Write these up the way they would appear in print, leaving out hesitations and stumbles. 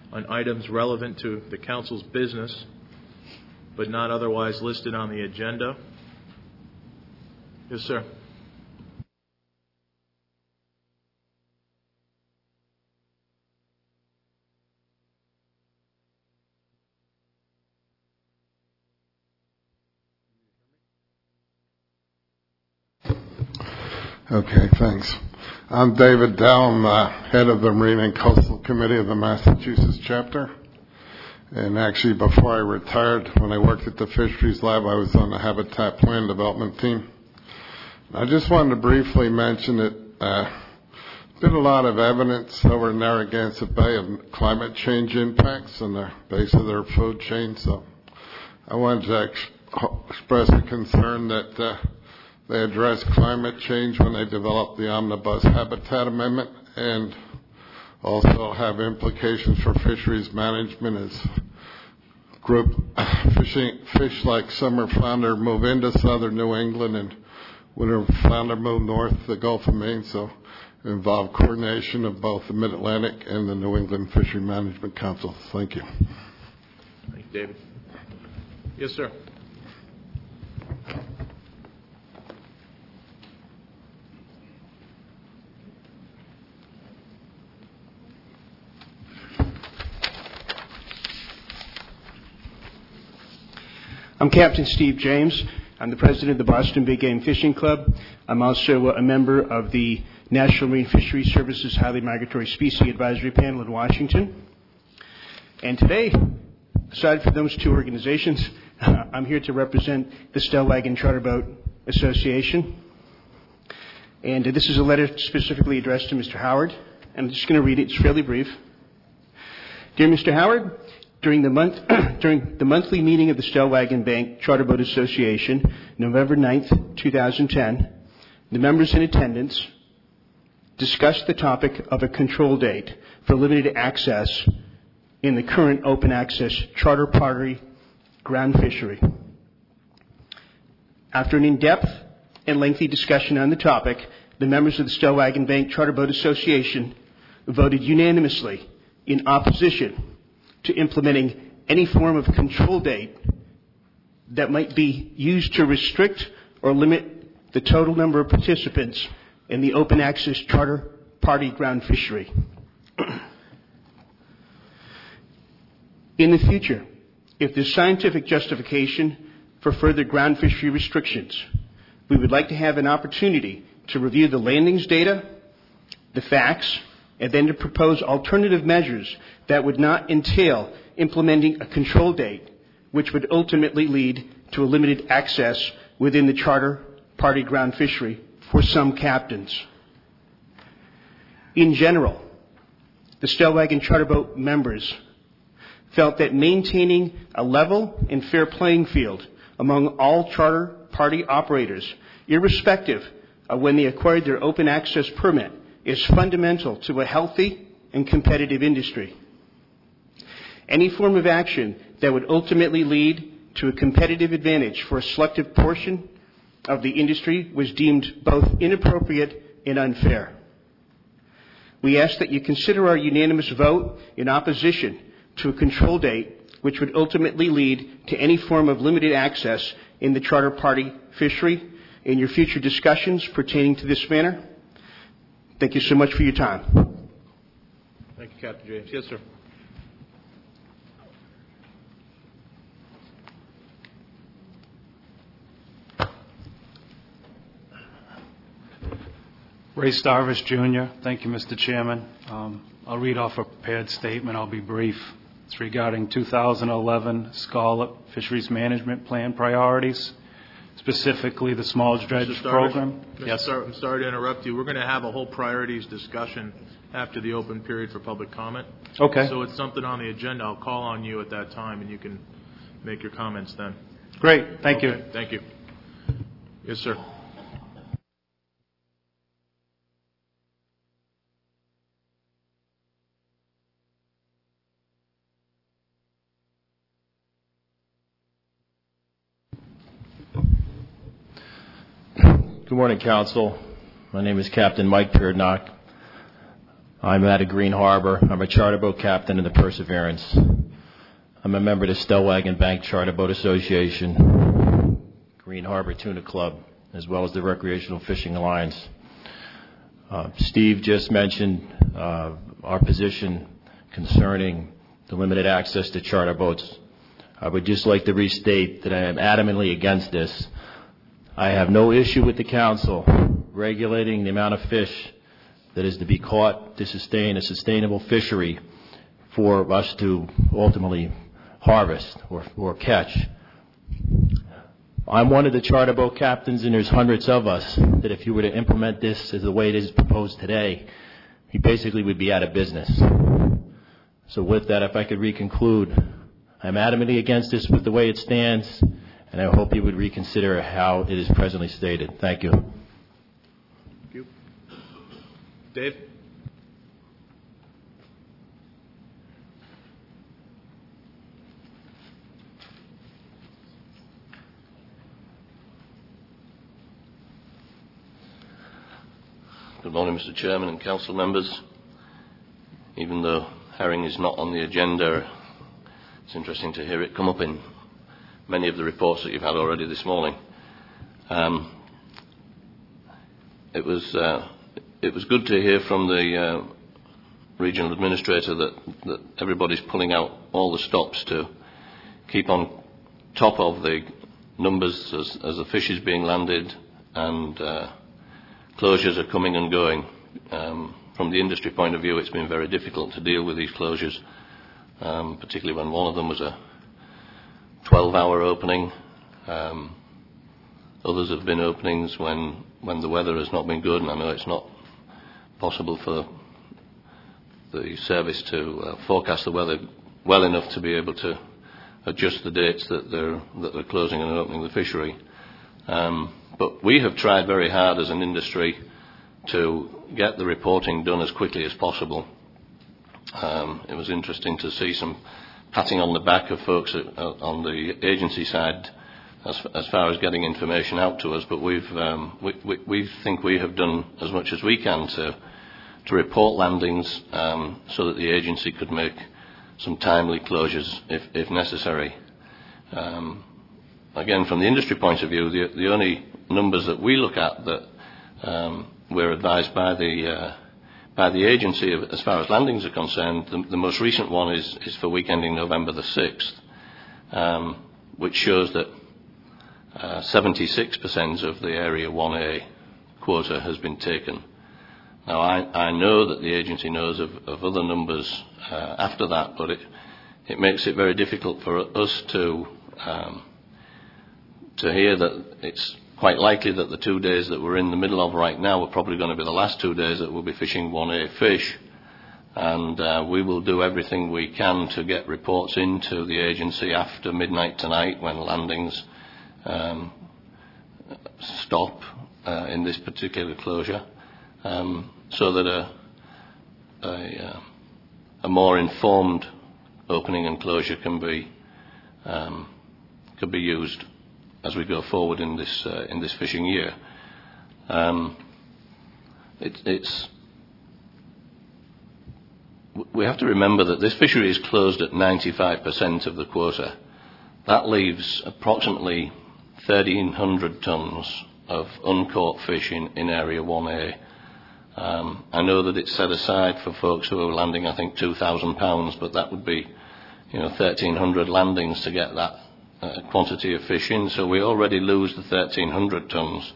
on items relevant to the council's business but not otherwise listed on the agenda. Yes, sir. Okay, thanks. I'm David Dell. I'm head of the Marine and Coastal Committee of the Massachusetts chapter. And actually, before I retired, when I worked at the Fisheries Lab, I was on the Habitat Plan Development team. I just wanted to briefly mention that there's been a lot of evidence over in Narragansett Bay of climate change impacts on the base of their food chain. So I wanted to express a concern that they address climate change when they develop the Omnibus Habitat Amendment, and also have implications for fisheries management as fish like summer flounder move into southern New England and winter flounder move north to the Gulf of Maine. So it involve coordination of both the Mid-Atlantic and the New England Fishery Management Council. Thank you. Thank you, David. Yes, sir. I'm Captain Steve James. I'm the president of the Boston Big Game Fishing Club. I'm also a member of the National Marine Fisheries Services Highly Migratory Species Advisory Panel in Washington. And today, aside from those two organizations, I'm here to represent the Stellwagen Charter Boat Association. And this is a letter specifically addressed to Mr. Howard. And I'm just going to read it. It's fairly brief. Dear Mr. Howard, during the monthly meeting of the Stellwagen Bank Charter Boat Association, November 9th, 2010, the members in attendance discussed the topic of a control date for limited access in the current open access charter party ground fishery. After an in-depth and lengthy discussion on the topic, the members of the Stellwagen Bank Charter Boat Association voted unanimously in opposition to implementing any form of control date that might be used to restrict or limit the total number of participants in the open access charter party ground fishery. In the future, if there's scientific justification for further ground fishery restrictions, we would like to have an opportunity to review the landings data, the facts, and then to propose alternative measures that would not entail implementing a control date, which would ultimately lead to a limited access within the charter party ground fishery for some captains. In general, the Stellwagen Charter Boat members felt that maintaining a level and fair playing field among all charter party operators, irrespective of when they acquired their open access permit, is fundamental to a healthy and competitive industry. Any form of action that would ultimately lead to a competitive advantage for a selective portion of the industry was deemed both inappropriate and unfair. We ask that you consider our unanimous vote in opposition to a control date which would ultimately lead to any form of limited access in the charter party fishery in your future discussions pertaining to this matter. Thank you so much for your time. Thank you, Captain James. Yes, sir. Ray Starvis, Jr. Thank you, Mr. Chairman. I'll read off a prepared statement. I'll be brief. It's regarding 2011 Scallop Fisheries Management Plan priorities, specifically the small dredge program. Yes. I'm sorry to interrupt you. We're going to have a whole priorities discussion after the open period for public comment. Okay. So it's something on the agenda. I'll call on you at that time, and you can make your comments then. Great. Thank you. Thank you. Yes, sir. Good morning, Council. My name is Captain Mike Pierdnock. I'm out of Green Harbor. I'm a charter boat captain in the Perseverance. I'm a member of the Stellwagen Bank Charter Boat Association, Green Harbor Tuna Club, as well as the Recreational Fishing Alliance. Steve just mentioned our position concerning the limited access to charter boats. I would just like to restate that I am adamantly against this. I have no issue with the council regulating the amount of fish that is to be caught to sustain a sustainable fishery for us to ultimately harvest or catch. I'm one of the charter boat captains, and there's hundreds of us, that if you were to implement this as the way it is proposed today, we basically would be out of business. So with that, if I could reconclude, I'm adamantly against this with the way it stands, and I hope you would reconsider how it is presently stated. Thank you. Thank you. Dave? Good morning, Mr. Chairman and council members. Even though herring is not on the agenda, it's interesting to hear it come up in many of the reports that you've had already this morning. It was good to hear from the regional administrator that everybody's pulling out all the stops to keep on top of the numbers as the fish is being landed and closures are coming and going. From the industry point of view, it's been very difficult to deal with these closures, particularly when one of them was a 12-hour opening. Others have been openings when the weather has not been good, and I know it's not possible for the service to forecast the weather well enough to be able to adjust the dates that they're closing and opening the fishery. But we have tried very hard as an industry to get the reporting done as quickly as possible. It was interesting to see some patting on the back of folks on the agency side as far as getting information out to us, but we think we have done as much as we can to report landings so that the agency could make some timely closures if necessary. Again, from the industry point of view, the only numbers that we look at that we're advised by the agency as far as landings are concerned, the most recent one is for week ending November the 6th, which shows that 76% of the Area 1A quota has been taken. Now, I know that the agency knows of other numbers after that, but it makes it very difficult for us to hear that it's quite likely that the 2 days that we're in the middle of right now are probably going to be the last 2 days that we'll be fishing 1A fish. And we will do everything we can to get reports into the agency after midnight tonight when landings stop in this particular closure, so that a more informed opening and closure can be used as we go forward in this fishing year. We have to remember that this fishery is closed at 95% of the quota. That leaves approximately 1,300 tonnes of uncaught fish in Area 1A. I know that it's set aside for folks who are landing, I think, 2,000 pounds, but that would be, 1,300 landings to get that quantity of fish in. So we already lose the 1,300 tonnes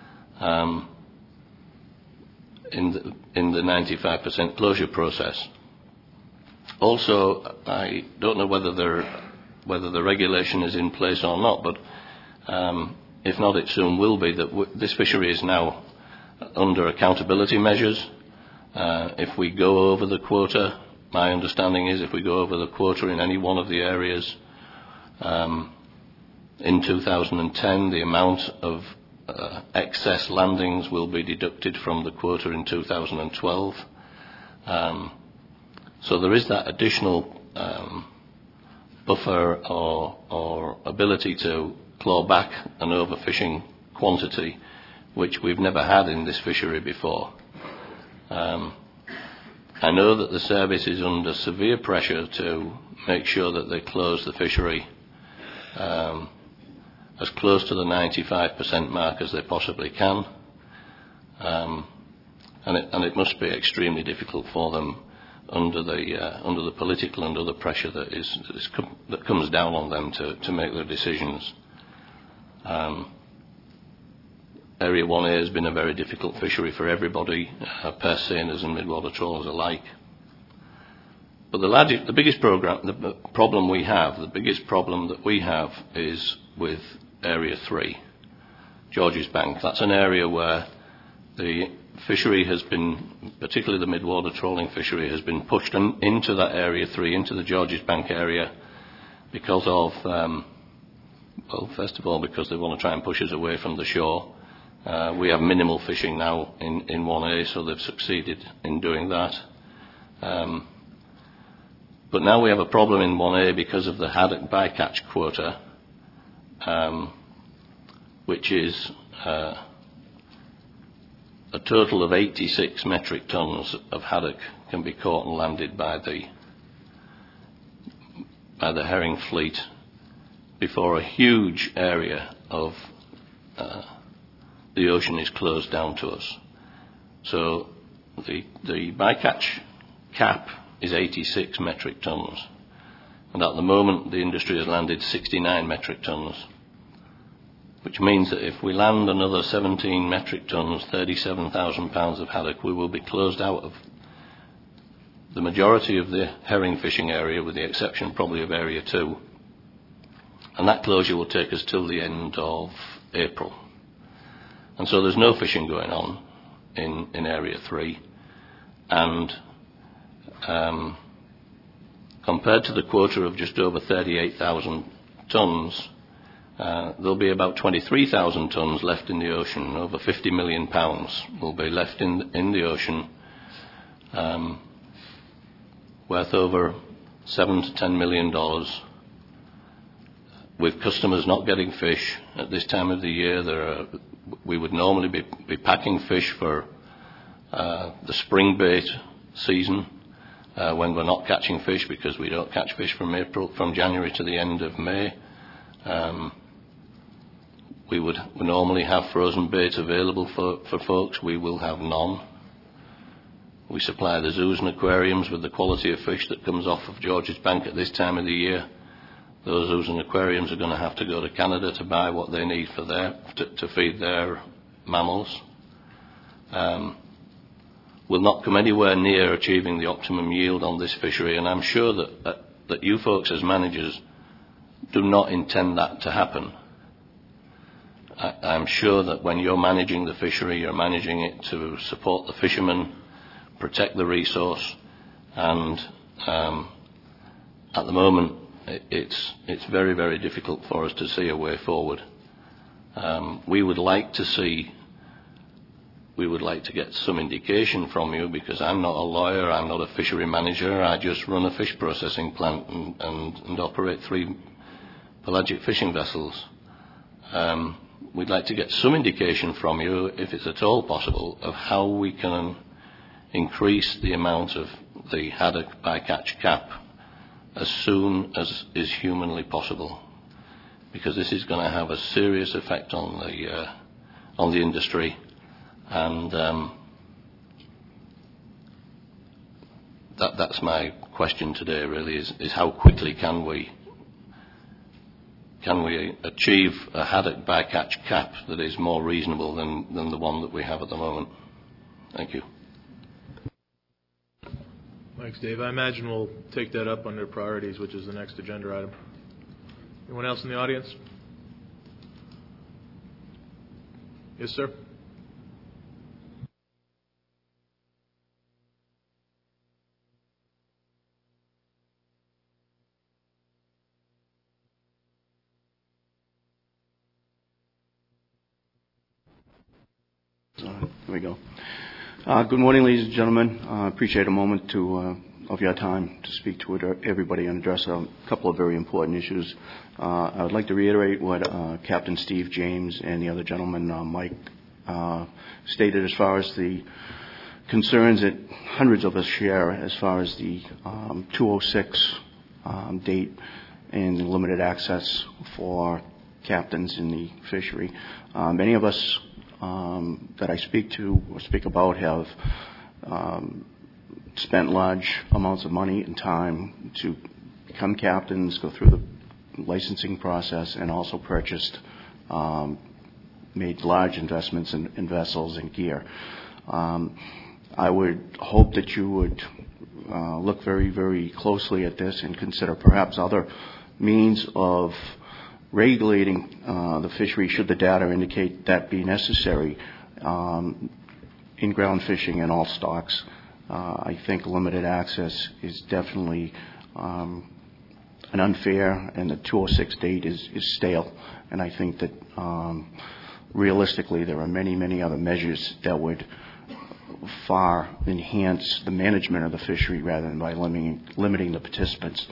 in the 95% closure process. Also, I don't know whether the regulation is in place or not, but if not, it soon will be, that this fishery is now under accountability measures. If we go over the quota, my understanding is if we go over the quota in any one of the areas in 2010, the amount of excess landings will be deducted from the quota in 2012. So there is that additional buffer or ability to claw back an overfishing quantity, which we've never had in this fishery before. I know that the service is under severe pressure to make sure that they close the fishery as close to the 95% mark as they possibly can. And it must be extremely difficult for them under the political and other pressure that comes down on them to make their decisions. Area 1A has been a very difficult fishery for everybody, purse seiners and midwater trawlers alike. But the biggest problem that we have is with Area 3, Georges Bank. That's an area where the fishery has been, particularly the midwater trawling fishery, has been pushed into that Area 3, into the Georges Bank area, because of, well, first of all, because they want to try and push us away from the shore. We have minimal fishing now in 1A, so they've succeeded in doing that. But now we have a problem in 1A because of the haddock bycatch quota, which is a total of 86 metric tons of haddock can be caught and landed by the herring fleet before a huge area of the ocean is closed down to us. So the bycatch cap is 86 metric tons, and at the moment the industry has landed 69 metric tons, which means that if we land another 17 metric tons, 37,000 pounds of haddock, we will be closed out of the majority of the herring fishing area, with the exception probably of Area 2. And that closure will take us till the end of April. And so there's no fishing going on in Area 3. And compared to the quota of just over 38,000 tonnes, there'll be about 23,000 tonnes left in the ocean. Over 50 million pounds will be left in the ocean, worth over $7 to $10 million, with customers not getting fish at this time of the year. We would normally be packing fish for the spring bait season, when we're not catching fish, because we don't catch fish from January to the end of May. We normally have frozen bait available for folks. We will have none. We supply the zoos and aquariums with the quality of fish that comes off of Georges Bank at this time of the year. Those zoos and aquariums are going to have to go to Canada to buy what they need for to feed their mammals. Will not come anywhere near achieving the optimum yield on this fishery, and I'm sure that you folks as managers do not intend that to happen. I'm sure that when you're managing the fishery, you're managing it to support the fishermen, protect the resource, and at the moment it's very, very difficult for us to see a way forward. We would like to get some indication from you, because I'm not a lawyer, I'm not a fishery manager, I just run a fish processing plant and operate 3 pelagic fishing vessels. We'd like to get some indication from you, if it's at all possible, of how we can increase the amount of the haddock bycatch cap as soon as is humanly possible, because this is going to have a serious effect on the industry. And that's my question today, really, is how quickly can we achieve a haddock bycatch cap that is more reasonable than the one that we have at the moment? Thank you. Thanks, Dave. I imagine we'll take that up under priorities, which is the next agenda item. Anyone else in the audience? Yes, sir. There we go. Good morning, ladies and gentlemen. I appreciate a moment of your time to speak to everybody and address a couple of very important issues. I would like to reiterate what Captain Steve James and the other gentleman, Mike, stated as far as the concerns that hundreds of us share as far as the 206 date and the limited access for captains in the fishery. Many of us that I speak to or speak about have spent large amounts of money and time to become captains, go through the licensing process, and also purchased, made large investments in vessels and gear. I would hope that you would look very, very closely at this and consider perhaps other means of regulating the fishery should the data indicate that be necessary in ground fishing and all stocks. I think limited access is definitely an unfair, and the 206 date is stale. And I think that realistically there are many, many other measures that would far enhance the management of the fishery rather than by limiting the participants.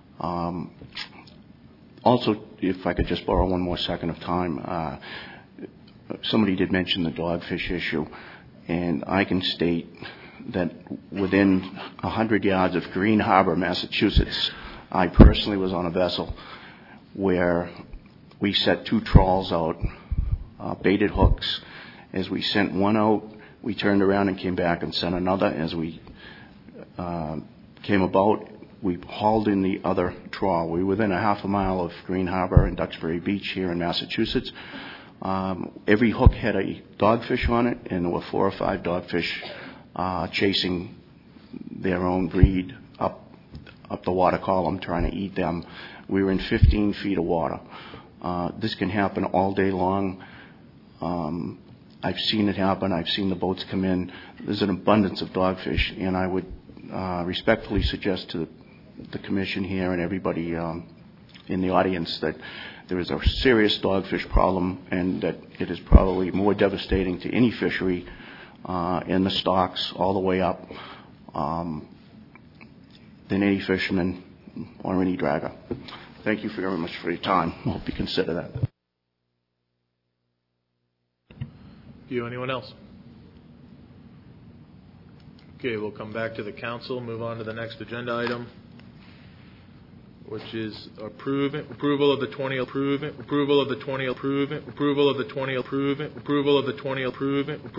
Also, if I could just borrow one more second of time, somebody did mention the dogfish issue, and I can state that within 100 yards of Green Harbor, Massachusetts, I personally was on a vessel where we set 2 trawls out, baited hooks. As we sent one out, we turned around and came back and sent another. As we came about, we hauled in the other trawl. We were within a half a mile of Green Harbor and Duxbury Beach here in Massachusetts. Every hook had a dogfish on it, and there were 4 or 5 dogfish chasing their own breed up the water column, trying to eat them. We were in 15 feet of water. This can happen all day long. I've seen it happen. I've seen the boats come in. There's an abundance of dogfish, and I would respectfully suggest to the commission here and everybody in the audience that there is a serious dogfish problem, and that it is probably more devastating to any fishery in the stocks all the way up than any fisherman or any dragger. Thank you very much for your time. I hope you consider that. Anyone else? Okay, we'll come back to the council, move on to the next agenda item, which is approval of the 20